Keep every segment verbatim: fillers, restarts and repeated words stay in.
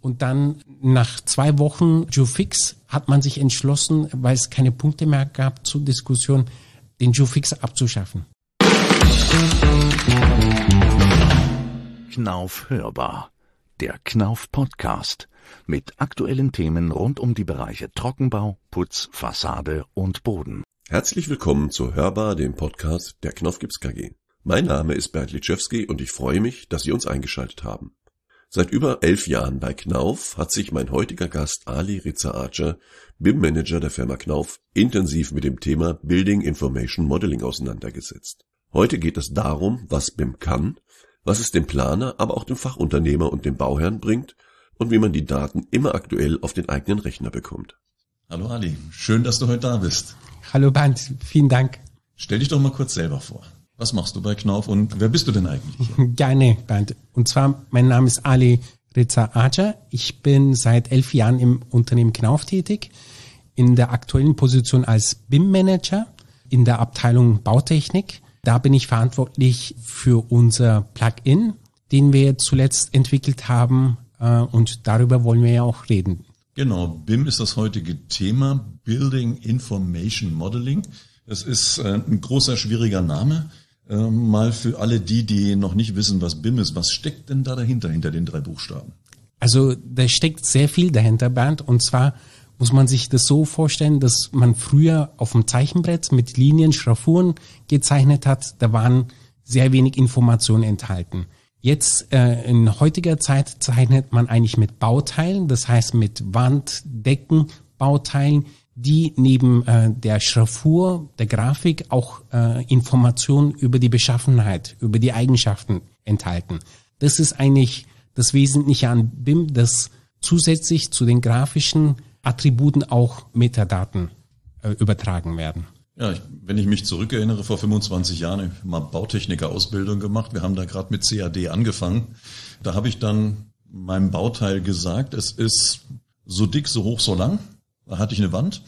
Und dann nach zwei Wochen Geofix hat man sich entschlossen, weil es keine Punkte mehr gab zur Diskussion, den Geofix abzuschaffen. Knauf hörbar. Der Knauf Podcast mit aktuellen Themen rund um die Bereiche Trockenbau, Putz, Fassade und Boden. Herzlich willkommen zu Hörbar, dem Podcast der Knauf Gips K G. Mein Name ist Bernd Litschewski und ich freue mich, dass Sie uns eingeschaltet haben. Seit über elf Jahren bei Knauf hat sich mein heutiger Gast Ali Reza-Acar, B I M-Manager der Firma Knauf, intensiv mit dem Thema Building Information Modeling auseinandergesetzt. Heute geht es darum, was B I M kann, was es dem Planer, aber auch dem Fachunternehmer und dem Bauherrn bringt und wie man die Daten immer aktuell auf den eigenen Rechner bekommt. Hallo Ali, schön, dass du heute da bist. Hallo Bernd, vielen Dank. Stell dich doch mal kurz selber vor. Was machst du bei Knauf und wer bist du denn eigentlich? Gerne, Bernd. Und zwar, mein Name ist Ali Reza-Acar. Ich bin seit elf Jahren im Unternehmen Knauf tätig, in der aktuellen Position als B I M-Manager in der Abteilung Bautechnik. Da bin ich verantwortlich für unser Plugin, den wir zuletzt entwickelt haben, und darüber wollen wir ja auch reden. Genau, B I M ist das heutige Thema, Building Information Modeling. Das ist ein großer, schwieriger Name. Mal für alle die, die noch nicht wissen, was B I M ist. Was steckt denn da dahinter, hinter den drei Buchstaben? Also da steckt sehr viel dahinter, Bernd. Und zwar muss man sich das so vorstellen, dass man früher auf dem Zeichenbrett mit Linien, Schraffuren gezeichnet hat. Da waren sehr wenig Informationen enthalten. Jetzt äh, in heutiger Zeit zeichnet man eigentlich mit Bauteilen, das heißt mit Wand-, Decken, Bauteilen, die neben äh, der Schraffur, der Grafik auch äh, Informationen über die Beschaffenheit, über die Eigenschaften enthalten. Das ist eigentlich das Wesentliche an B I M, dass zusätzlich zu den grafischen Attributen auch Metadaten äh, übertragen werden. Ja, ich, wenn ich mich zurückerinnere, vor fünfundzwanzig Jahren habe ich mal Bautechniker-Ausbildung gemacht. Wir haben da gerade mit C A D angefangen. Da habe ich dann meinem Bauteil gesagt, es ist so dick, so hoch, so lang. Da hatte ich eine Wand,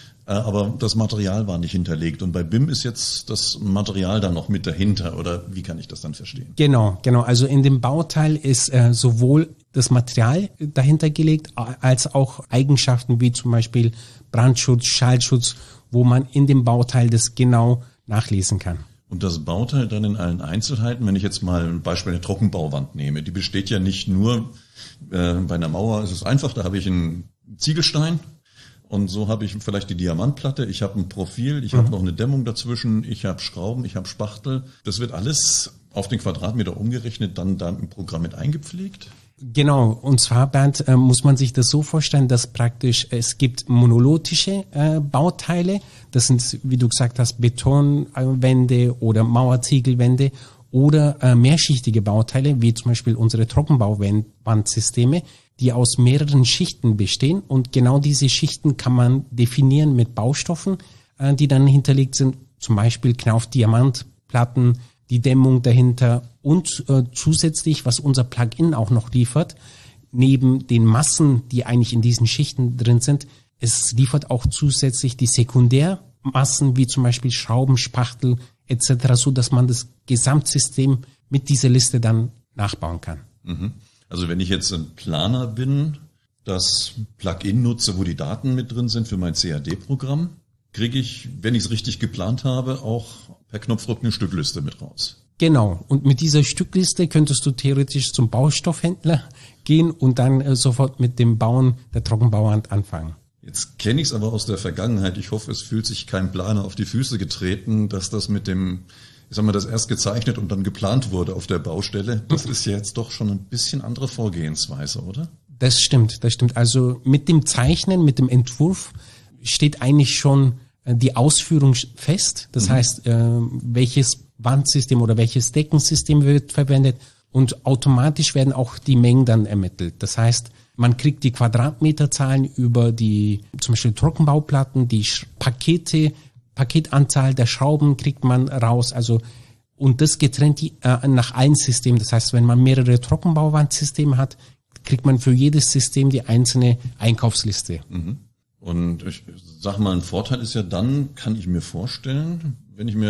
aber das Material war nicht hinterlegt. Und bei B I M ist jetzt das Material dann noch mit dahinter. Oder wie kann ich das dann verstehen? Genau, genau. Also in dem Bauteil ist äh, sowohl das Material dahinter gelegt, als auch Eigenschaften wie zum Beispiel Brandschutz, Schallschutz, wo man in dem Bauteil das genau nachlesen kann. Und das Bauteil dann in allen Einzelheiten, wenn ich jetzt mal ein Beispiel eine Trockenbauwand nehme, die besteht ja nicht nur, äh, bei einer Mauer ist es einfach, da habe ich einen Ziegelstein und so habe ich vielleicht die Diamantplatte, ich habe ein Profil, ich mhm. habe noch eine Dämmung dazwischen, ich habe Schrauben, ich habe Spachtel. Das wird alles auf den Quadratmeter umgerechnet, dann da im Programm mit eingepflegt? Genau, und zwar, Bernd, äh, muss man sich das so vorstellen, dass praktisch es gibt monolithische äh, Bauteile, das sind, wie du gesagt hast, Betonwände oder Mauerziegelwände oder äh, mehrschichtige Bauteile, wie zum Beispiel unsere Trockenbauwandsysteme, die aus mehreren Schichten bestehen, und genau diese Schichten kann man definieren mit Baustoffen, äh, die dann hinterlegt sind, zum Beispiel Knauf-Diamantplatten, die Dämmung dahinter und äh, zusätzlich, was unser Plugin auch noch liefert, neben den Massen, die eigentlich in diesen Schichten drin sind, es liefert auch zusätzlich die Sekundärmassen, wie zum Beispiel Schrauben, Spachtel et cetera, so dass man das Gesamtsystem mit dieser Liste dann nachbauen kann. Also wenn ich jetzt ein Planer bin, das Plugin nutze, wo die Daten mit drin sind für mein C A D-Programm, kriege ich, wenn ich es richtig geplant habe, auch per Knopfdruck eine Stückliste mit raus. Genau. Und mit dieser Stückliste könntest du theoretisch zum Baustoffhändler gehen und dann äh, sofort mit dem Bauen der Trockenbauwand anfangen. Jetzt kenne ich es aber aus der Vergangenheit. Ich hoffe, es fühlt sich kein Planer auf die Füße getreten, dass das mit dem, ich sag mal, das erst gezeichnet und dann geplant wurde auf der Baustelle. Das ist ja jetzt doch schon ein bisschen andere Vorgehensweise, oder? Das stimmt, das stimmt. Also mit dem Zeichnen, mit dem Entwurf steht eigentlich schon die Ausführung fest. Das mhm. heißt, äh, welches Wandsystem oder welches Deckensystem wird verwendet, und automatisch werden auch die Mengen dann ermittelt. Das heißt, man kriegt die Quadratmeterzahlen über die zum Beispiel Trockenbauplatten, die Pakete, Paketanzahl der Schrauben kriegt man raus. Also und das getrennt die, äh, nach allen Systemen. Das heißt, wenn man mehrere Trockenbauwandsysteme hat, kriegt man für jedes System die einzelne Einkaufsliste. Mhm. Und ich sag mal, ein Vorteil ist ja dann, kann ich mir vorstellen, wenn ich mir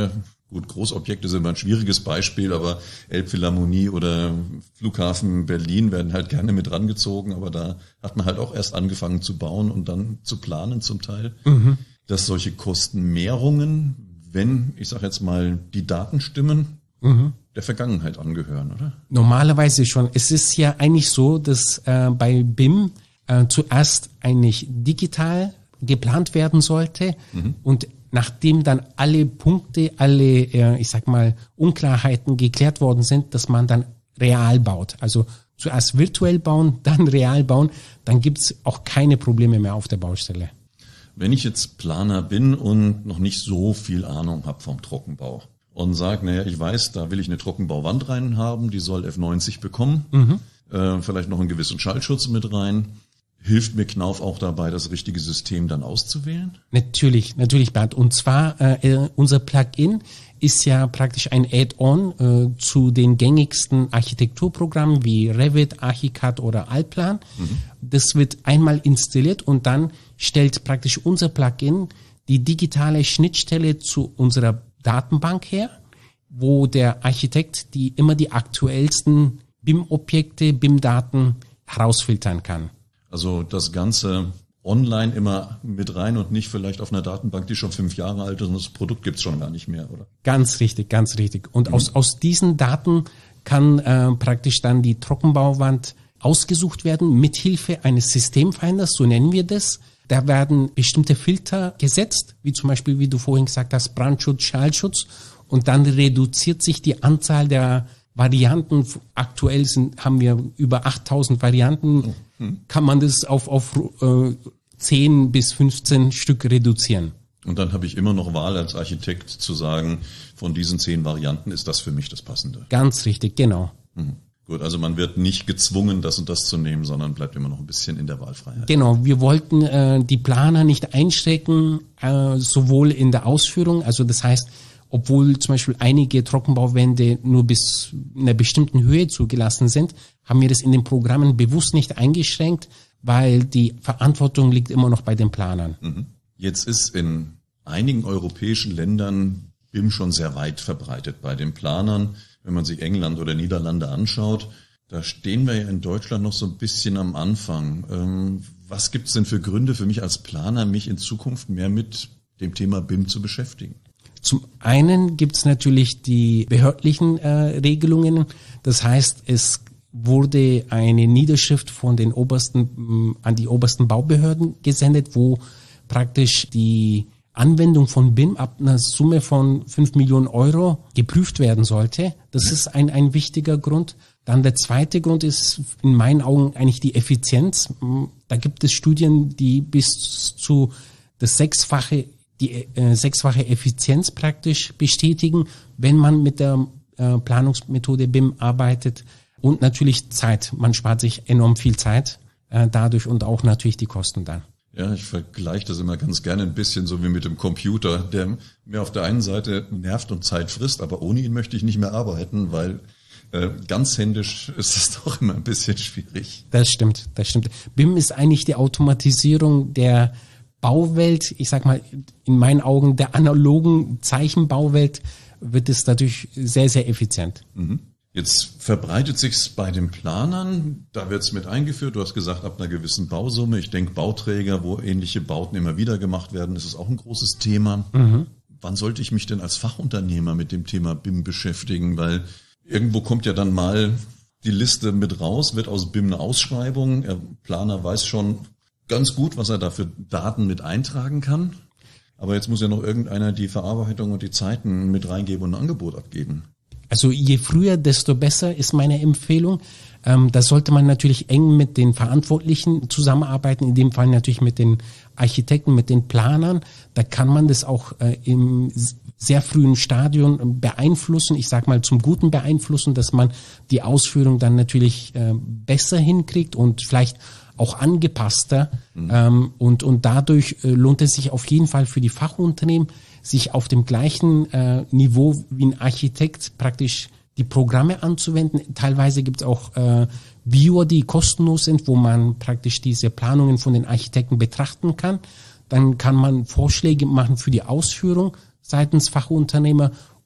Gut, Großobjekte sind ein schwieriges Beispiel, aber Elbphilharmonie oder Flughafen Berlin werden halt gerne mit rangezogen, aber da hat man halt auch erst angefangen zu bauen und dann zu planen zum Teil, mhm. dass solche Kostenmehrungen, wenn, ich sage jetzt mal, die Daten stimmen, mhm. der Vergangenheit angehören, oder? Normalerweise schon. Es ist ja eigentlich so, dass äh, bei B I M äh, zuerst eigentlich digital geplant werden sollte mhm. und nachdem dann alle Punkte, alle, äh, ich sag mal, Unklarheiten geklärt worden sind, dass man dann real baut. Also zuerst virtuell bauen, dann real bauen, dann gibt's auch keine Probleme mehr auf der Baustelle. Wenn ich jetzt Planer bin und noch nicht so viel Ahnung habe vom Trockenbau und sage, naja, ich weiß, da will ich eine Trockenbauwand rein haben, die soll F neunzig bekommen, mhm. äh, vielleicht noch einen gewissen Schallschutz mit rein. Hilft mir Knauf auch dabei, das richtige System dann auszuwählen? Natürlich, natürlich, Bernd. Und zwar, äh, unser Plugin ist ja praktisch ein Add-on äh, zu den gängigsten Architekturprogrammen wie Revit, Archicad oder Allplan. Mhm. Das wird einmal installiert und dann stellt praktisch unser Plugin die digitale Schnittstelle zu unserer Datenbank her, wo der Architekt die immer die aktuellsten B I M-Objekte, B I M-Daten herausfiltern kann. Also das Ganze online immer mit rein und nicht vielleicht auf einer Datenbank, die schon fünf Jahre alt ist und das Produkt gibt's schon gar nicht mehr, oder? Ganz richtig, ganz richtig. Und mhm. aus, aus diesen Daten kann äh, praktisch dann die Trockenbauwand ausgesucht werden, mithilfe eines Systemfinders, so nennen wir das. Da werden bestimmte Filter gesetzt, wie zum Beispiel, wie du vorhin gesagt hast, Brandschutz, Schallschutz. Und dann reduziert sich die Anzahl der Varianten. Aktuell sind, haben wir über achttausend Varianten. Mhm. Kann man das auf, auf äh, zehn bis fünfzehn Stück reduzieren. Und dann habe ich immer noch Wahl als Architekt zu sagen, von diesen zehn Varianten ist das für mich das Passende. Ganz richtig, genau. Mhm. Gut, also man wird nicht gezwungen, das und das zu nehmen, sondern bleibt immer noch ein bisschen in der Wahlfreiheit. Genau, wir wollten äh, die Planer nicht einschränken, äh, sowohl in der Ausführung, also das heißt, obwohl zum Beispiel einige Trockenbauwände nur bis einer bestimmten Höhe zugelassen sind, haben wir das in den Programmen bewusst nicht eingeschränkt, weil die Verantwortung liegt immer noch bei den Planern. Mhm. Jetzt ist in einigen europäischen Ländern B I M schon sehr weit verbreitet bei den Planern. Wenn man sich England oder Niederlande anschaut, da stehen wir ja in Deutschland noch so ein bisschen am Anfang. Ähm, was gibt es denn für Gründe für mich als Planer, mich in Zukunft mehr mit dem Thema B I M zu beschäftigen? Zum einen gibt es natürlich die behördlichen äh, Regelungen. Das heißt, es wurde eine Niederschrift von den obersten an die obersten Baubehörden gesendet, wo praktisch die Anwendung von B I M ab einer Summe von fünf Millionen Euro geprüft werden sollte. Das ist ein, ein wichtiger Grund. Dann der zweite Grund ist in meinen Augen eigentlich die Effizienz. Da gibt es Studien, die bis zu das sechsfache, die äh, sechsfache Effizienz praktisch bestätigen, wenn man mit der äh, Planungsmethode B I M arbeitet. Und natürlich Zeit. Man spart sich enorm viel Zeit äh, dadurch und auch natürlich die Kosten dann. Ja, ich vergleiche das immer ganz gerne ein bisschen so wie mit dem Computer, der mir auf der einen Seite nervt und Zeit frisst, aber ohne ihn möchte ich nicht mehr arbeiten, weil äh, ganz händisch ist es doch immer ein bisschen schwierig. Das stimmt, das stimmt. B I M ist eigentlich die Automatisierung der Bauwelt. Ich sag mal, in meinen Augen der analogen Zeichenbauwelt wird es dadurch sehr, sehr effizient. Mhm. Jetzt verbreitet sich's bei den Planern, da wird's mit eingeführt. Du hast gesagt, ab einer gewissen Baussumme. Ich denke, Bauträger, wo ähnliche Bauten immer wieder gemacht werden, ist es auch ein großes Thema. Mhm. Wann sollte ich mich denn als Fachunternehmer mit dem Thema B I M beschäftigen? Weil irgendwo kommt ja dann mal die Liste mit raus, wird aus B I M eine Ausschreibung. Der Planer weiß schon ganz gut, was er da für Daten mit eintragen kann. Aber jetzt muss ja noch irgendeiner die Verarbeitung und die Zeiten mit reingeben und ein Angebot abgeben. Also je früher, desto besser ist meine Empfehlung. Ähm, da sollte man natürlich eng mit den Verantwortlichen zusammenarbeiten, in dem Fall natürlich mit den Architekten, mit den Planern. Da kann man das auch äh, im sehr frühen Stadium beeinflussen, ich sag mal zum Guten beeinflussen, dass man die Ausführung dann natürlich äh, besser hinkriegt und vielleicht auch angepasster. Mhm. Ähm, und, und dadurch äh, lohnt es sich auf jeden Fall für die Fachunternehmen, sich auf dem gleichen äh, Niveau wie ein Architekt praktisch die Programme anzuwenden. Teilweise gibt es auch äh, Viewer, die kostenlos sind, wo man praktisch diese Planungen von den Architekten betrachten kann. Dann kann man Vorschläge machen für die Ausführung seitens Fachunternehmer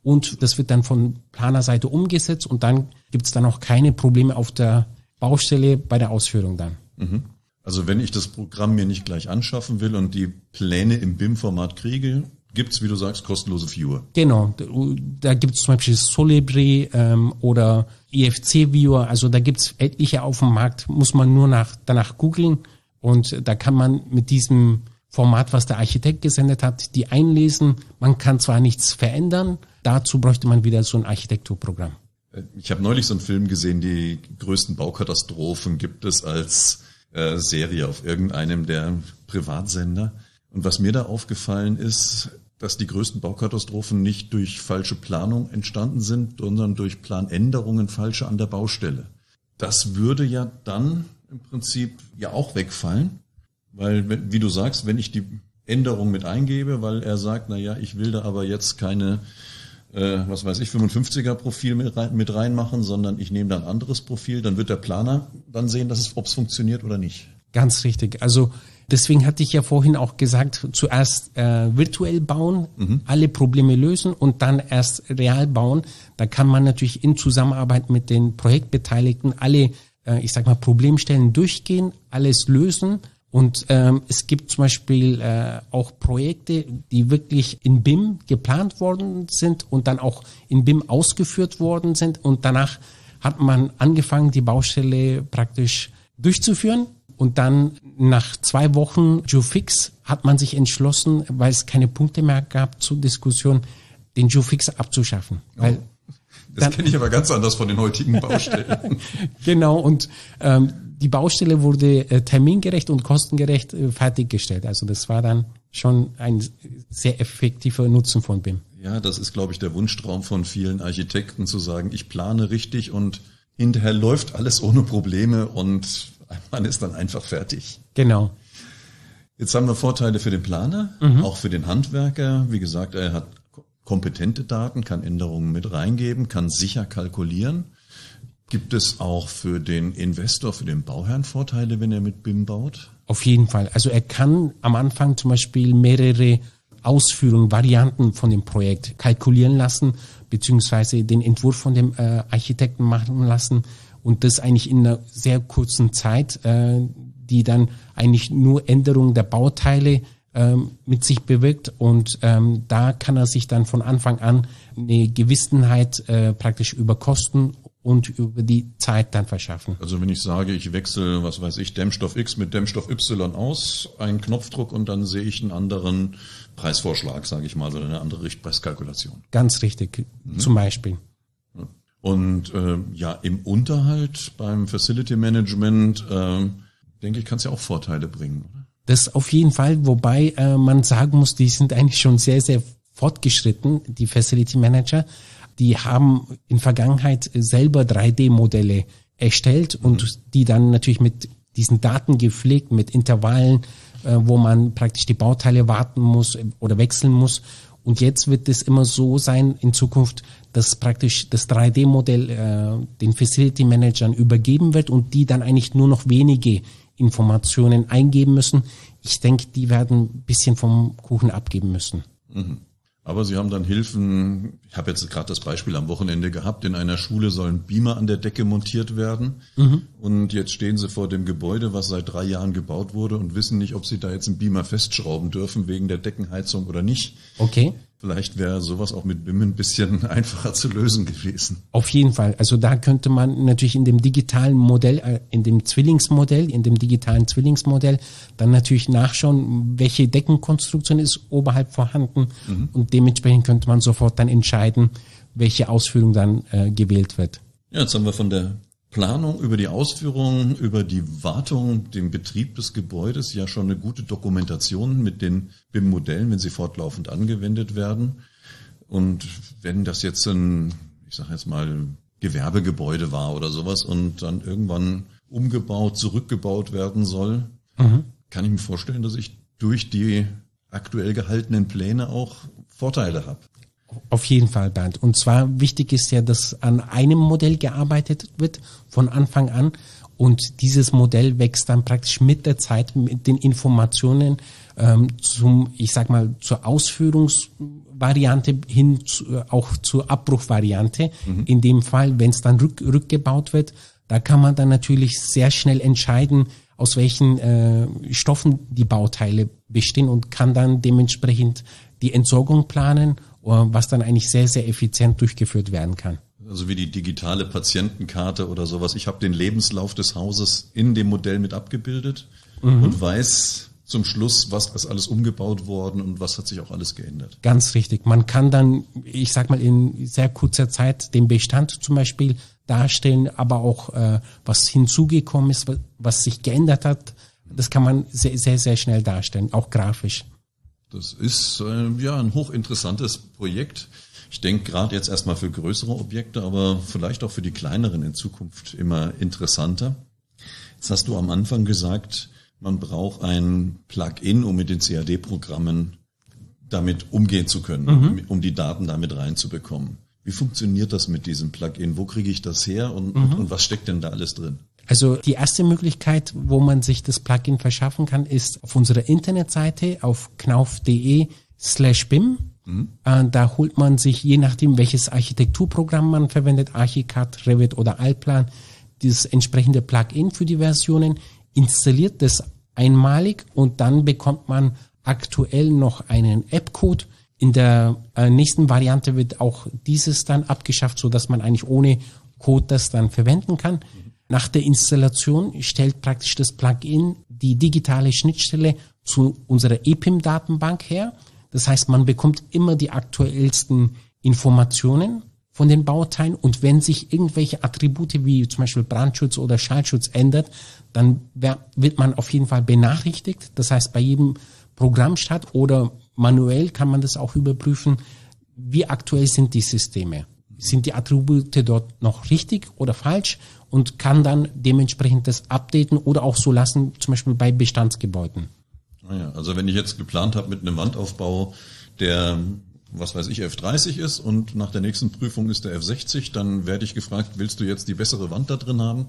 und das wird dann von Planerseite umgesetzt und dann gibt es dann auch keine Probleme auf der Baustelle bei der Ausführung dann. Mhm. Also wenn ich das Programm mir nicht gleich anschaffen will und die Pläne im B I M-Format kriege, gibt's, wie du sagst, kostenlose Viewer. Genau, da gibt's zum Beispiel Solibri ähm, oder I F C-Viewer, also da gibt's etliche auf dem Markt, muss man nur nach danach googeln und da kann man mit diesem Format, was der Architekt gesendet hat, die einlesen. Man kann zwar nichts verändern, dazu bräuchte man wieder so ein Architekturprogramm. Ich habe neulich so einen Film gesehen, die größten Baukatastrophen gibt es als äh, Serie auf irgendeinem der Privatsender. Und was mir da aufgefallen ist, dass die größten Baukatastrophen nicht durch falsche Planung entstanden sind, sondern durch Planänderungen falsche an der Baustelle. Das würde ja dann im Prinzip ja auch wegfallen, weil, wie du sagst, wenn ich die Änderung mit eingebe, weil er sagt, na ja, ich will da aber jetzt keine, äh, was weiß ich, fünfundfünfziger Profil mit, rein, mit reinmachen, sondern ich nehme da ein anderes Profil, dann wird der Planer dann sehen, dass es, ob es funktioniert oder nicht. Ganz richtig. Also deswegen hatte ich ja vorhin auch gesagt, zuerst äh, virtuell bauen, mhm. alle Probleme lösen und dann erst real bauen. Da kann man natürlich in Zusammenarbeit mit den Projektbeteiligten alle, äh, ich sag mal, Problemstellen durchgehen, alles lösen. Und ähm, es gibt zum Beispiel äh, auch Projekte, die wirklich in B I M geplant worden sind und dann auch in B I M ausgeführt worden sind. Und danach hat man angefangen, die Baustelle praktisch durchzuführen. Und dann nach zwei Wochen Geofix hat man sich entschlossen, weil es keine Punkte mehr gab zur Diskussion, den Geofix abzuschaffen. Oh. Weil das kenne ich aber ganz anders von den heutigen Baustellen. Genau, und ähm, die Baustelle wurde äh, termingerecht und kostengerecht äh, fertiggestellt. Also das war dann schon ein sehr effektiver Nutzen von B I M. Ja, das ist, glaube ich, der Wunschtraum von vielen Architekten, zu sagen, ich plane richtig und hinterher läuft alles ohne Probleme und man ist dann einfach fertig. Genau. Jetzt haben wir Vorteile für den Planer, mhm. auch für den Handwerker. Wie gesagt, er hat kompetente Daten, kann Änderungen mit reingeben, kann sicher kalkulieren. Gibt es auch für den Investor, für den Bauherrn Vorteile, wenn er mit B I M baut? Auf jeden Fall. Also er kann am Anfang zum Beispiel mehrere Ausführungen, Varianten von dem Projekt kalkulieren lassen, beziehungsweise den Entwurf von dem äh, Architekten machen lassen. Und das eigentlich in einer sehr kurzen Zeit, äh, die dann eigentlich nur Änderungen der Bauteile ähm, mit sich bewirkt. Und ähm, da kann er sich dann von Anfang an eine Gewissenheit äh, praktisch über Kosten und über die Zeit dann verschaffen. Also wenn ich sage, ich wechsle, was weiß ich, Dämmstoff X mit Dämmstoff Y aus, einen Knopfdruck und dann sehe ich einen anderen Preisvorschlag, sage ich mal, oder eine andere Richtpreiskalkulation. Ganz richtig, mhm. zum Beispiel. Und äh, ja, im Unterhalt beim Facility Management, äh, denke ich, kann es ja auch Vorteile bringen, oder? Das auf jeden Fall, wobei äh, man sagen muss, die sind eigentlich schon sehr, sehr fortgeschritten, die Facility Manager. Die haben in Vergangenheit selber drei D Modelle erstellt mhm. und die dann natürlich mit diesen Daten gepflegt, mit Intervallen, äh, wo man praktisch die Bauteile warten muss oder wechseln muss. Und jetzt wird es immer so sein in Zukunft, dass praktisch das drei D Modell äh, den Facility Managern übergeben wird und die dann eigentlich nur noch wenige Informationen eingeben müssen. Ich denke, die werden ein bisschen vom Kuchen abgeben müssen. Mhm. Aber Sie haben dann Hilfen, ich habe jetzt gerade das Beispiel am Wochenende gehabt, in einer Schule sollen Beamer an der Decke montiert werden mhm. und jetzt stehen Sie vor dem Gebäude, was seit drei Jahren gebaut wurde und wissen nicht, ob Sie da jetzt einen Beamer festschrauben dürfen wegen der Deckenheizung oder nicht. Okay. Vielleicht wäre sowas auch mit B I M ein bisschen einfacher zu lösen gewesen. Auf jeden Fall. Also da könnte man natürlich in dem digitalen Modell, in dem Zwillingsmodell, in dem digitalen Zwillingsmodell dann natürlich nachschauen, welche Deckenkonstruktion ist oberhalb vorhanden mhm. und dementsprechend könnte man sofort dann entscheiden, welche Ausführung dann äh, gewählt wird. Ja, jetzt haben wir von der Planung über die Ausführung, über die Wartung, den Betrieb des Gebäudes ja schon eine gute Dokumentation mit den B I M-Modellen, wenn sie fortlaufend angewendet werden. Und wenn das jetzt ein, ich sage jetzt mal, Gewerbegebäude war oder sowas und dann irgendwann umgebaut, zurückgebaut werden soll, mhm. kann ich mir vorstellen, dass ich durch die aktuell gehaltenen Pläne auch Vorteile habe. Auf jeden Fall, Bernd. Und zwar wichtig ist ja, dass an einem Modell gearbeitet wird von Anfang an und dieses Modell wächst dann praktisch mit der Zeit mit den Informationen ähm, zum, ich sag mal, zur Ausführungsvariante hin zu, auch zur Abbruchvariante. Mhm. In dem Fall, wenn es dann rück, rückgebaut wird, da kann man dann natürlich sehr schnell entscheiden, aus welchen äh, Stoffen die Bauteile bestehen und kann dann dementsprechend die Entsorgung planen, was dann eigentlich sehr, sehr effizient durchgeführt werden kann. Also wie die digitale Patientenkarte oder sowas. Ich habe den Lebenslauf des Hauses in dem Modell mit abgebildet mhm. und weiß zum Schluss, was ist alles umgebaut worden und was hat sich auch alles geändert. Ganz richtig. Man kann dann, ich sag mal, in sehr kurzer Zeit den Bestand zum Beispiel darstellen, aber auch äh, was hinzugekommen ist, was, was sich geändert hat. Das kann man sehr, sehr, sehr schnell darstellen, auch grafisch. Das ist äh, ja ein hochinteressantes Projekt. Ich denke gerade jetzt erstmal für größere Objekte, aber vielleicht auch für die kleineren in Zukunft immer interessanter. Jetzt hast du am Anfang gesagt, man braucht ein Plugin, um mit den C A D-Programmen damit umgehen zu können, mhm. um die Daten damit reinzubekommen. Wie funktioniert das mit diesem Plugin? Wo kriege ich das her und, mhm. und, und was steckt denn da alles drin? Also die erste Möglichkeit, wo man sich das Plugin verschaffen kann, ist auf unserer Internetseite auf knauf.de slash bim. Mhm. Äh, da holt man sich, je nachdem welches Architekturprogramm man verwendet, Archicad, Revit oder Allplan, dieses entsprechende Plugin für die Versionen, installiert das einmalig und dann bekommt man aktuell noch einen App-Code. In der äh, nächsten Variante wird auch dieses dann abgeschafft, so dass man eigentlich ohne Code das dann verwenden kann. Mhm. Nach der Installation stellt praktisch das Plugin die digitale Schnittstelle zu unserer E P I M-Datenbank her. Das heißt, man bekommt immer die aktuellsten Informationen von den Bauteilen und wenn sich irgendwelche Attribute wie zum Beispiel Brandschutz oder Schallschutz ändert, dann wird man auf jeden Fall benachrichtigt. Das heißt, bei jedem Programmstart oder manuell kann man das auch überprüfen, wie aktuell sind die Systeme. Sind die Attribute dort noch richtig oder falsch und kann dann dementsprechend das updaten oder auch so lassen, zum Beispiel bei Bestandsgebäuden. Naja, also wenn ich jetzt geplant habe mit einem Wandaufbau, der, was weiß ich, F dreißig ist und nach der nächsten Prüfung ist der F sechzig, dann werde ich gefragt, willst du jetzt die bessere Wand da drin haben?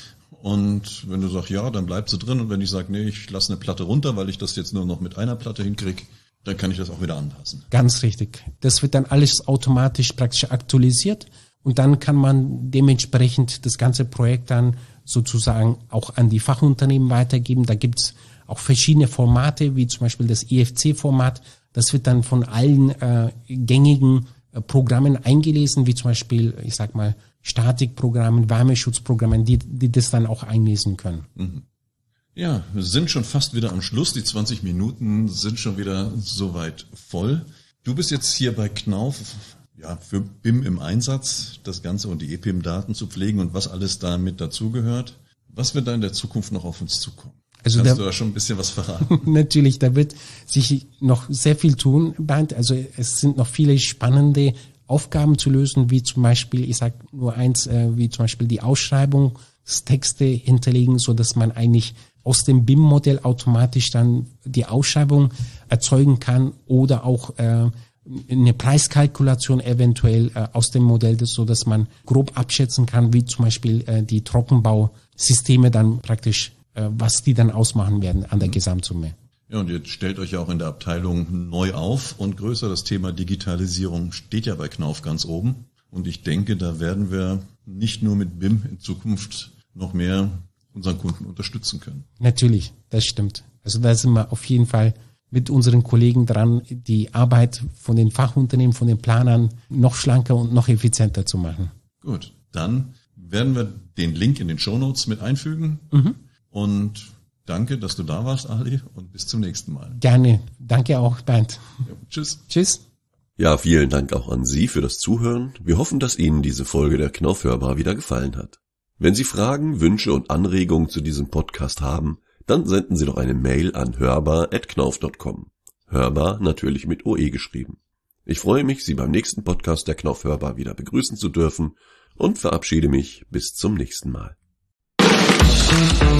Und wenn du sagst, ja, dann bleibst du drin und wenn ich sage, nee, ich lasse eine Platte runter, weil ich das jetzt nur noch mit einer Platte hinkriege, dann kann ich das auch wieder anpassen. Ganz richtig. Das wird dann alles automatisch praktisch aktualisiert und dann kann man dementsprechend das ganze Projekt dann sozusagen auch an die Fachunternehmen weitergeben. Da gibt's auch verschiedene Formate, wie zum Beispiel das I F C-Format. Das wird dann von allen äh, gängigen äh, Programmen eingelesen, wie zum Beispiel, ich sag mal, Statikprogrammen, Wärmeschutzprogrammen, die, die das dann auch einlesen können. Mhm. Ja, wir sind schon fast wieder am Schluss. Die zwanzig Minuten sind schon wieder soweit voll. Du bist jetzt hier bei Knauf, ja, für B I M im Einsatz, das Ganze und die E P I M-Daten zu pflegen und was alles da mit dazugehört. Was wird da in der Zukunft noch auf uns zukommen? Also Kannst da, du da schon ein bisschen was verraten? Natürlich, da wird sich noch sehr viel tun, Bernd. Also es sind noch viele spannende Aufgaben zu lösen, wie zum Beispiel, ich sage nur eins, äh, wie zum Beispiel die Ausschreibungstexte hinterlegen, so dass man eigentlich aus dem B I M-Modell automatisch dann die Ausschreibung erzeugen kann oder auch äh, eine Preiskalkulation eventuell äh, aus dem Modell, das, so dass man grob abschätzen kann, wie zum Beispiel äh, die Trockenbausysteme dann praktisch, äh, was die dann ausmachen werden an der Gesamtsumme. Ja, und ihr stellt euch ja auch in der Abteilung neu auf und größer. Das Thema Digitalisierung steht ja bei Knauf ganz oben. Und ich denke, da werden wir nicht nur mit B I M in Zukunft noch mehr unseren Kunden unterstützen können. Natürlich, das stimmt. Also da sind wir auf jeden Fall mit unseren Kollegen dran, die Arbeit von den Fachunternehmen, von den Planern noch schlanker und noch effizienter zu machen. Gut, dann werden wir den Link in den Shownotes mit einfügen. Mhm. Und danke, dass du da warst, Ali, und bis zum nächsten Mal. Gerne. Danke auch, Bernd. Ja, tschüss. Tschüss. Ja, vielen Dank auch an Sie für das Zuhören. Wir hoffen, dass Ihnen diese Folge der Knauf Hörbar wieder gefallen hat. Wenn Sie Fragen, Wünsche und Anregungen zu diesem Podcast haben, dann senden Sie doch eine Mail an hörbar at knauf punkt com. Hörbar natürlich mit O E geschrieben. Ich freue mich, Sie beim nächsten Podcast der Knauf Hörbar wieder begrüßen zu dürfen und verabschiede mich bis zum nächsten Mal.